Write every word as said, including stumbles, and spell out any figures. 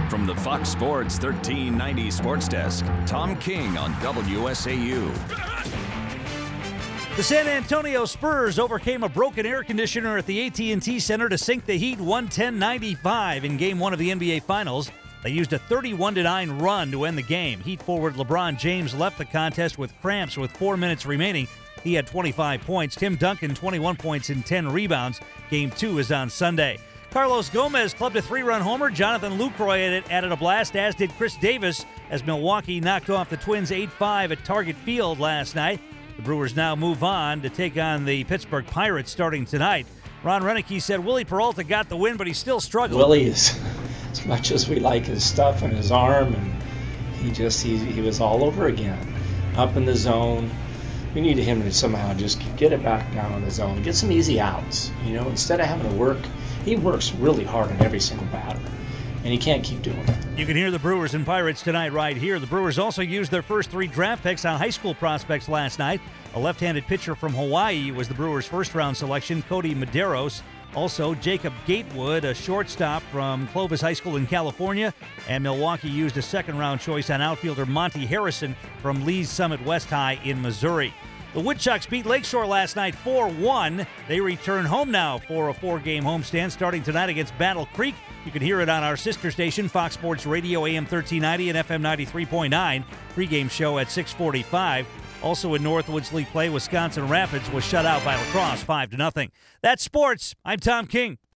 From the Fox Sports thirteen ninety Sports Desk, Tom King on W S A U. The San Antonio Spurs overcame a broken air conditioner at the A T and T Center to sink the Heat one ten ninety-five in Game one of the N B A Finals. They used a thirty-one to nine run to end the game. Heat forward LeBron James left the contest with cramps with four minutes remaining. He had twenty-five points. Tim Duncan, twenty-one points and ten rebounds. Game two is on Sunday. Carlos Gomez clubbed a three-run homer. Jonathan Lucroy added a blast, as did Chris Davis, as Milwaukee knocked off the Twins eight five at Target Field last night. The Brewers now move on to take on the Pittsburgh Pirates starting tonight. Ron Renicky said Willie Peralta got the win, but he still struggled. Willie is, as much as we like his stuff and his arm, and he just, he, he was all over again. Up in the zone. We need him to somehow just get it back down in the zone. Get some easy outs. You know, instead of having to work, he works really hard on every single batter. And he can't keep doing it. You can hear the Brewers and Pirates tonight right here. The Brewers also used their first three draft picks on high school prospects last night. A left-handed pitcher from Hawaii was the Brewers' first-round selection, Cody Medeiros. Also, Jacob Gatewood, a shortstop from Clovis High School in California. And Milwaukee used a second-round choice on outfielder Monty Harrison from Lee's Summit West High in Missouri. The Woodchucks beat Lakeshore last night four one. They return home now for a four-game homestand starting tonight against Battle Creek. You can hear it on our sister station, Fox Sports Radio, A M thirteen ninety and F M ninety-three point nine. Pre-game show at six forty-five. Also in Northwoods League play, Wisconsin Rapids was shut out by La Crosse five to nothing. That's sports. I'm Tom King.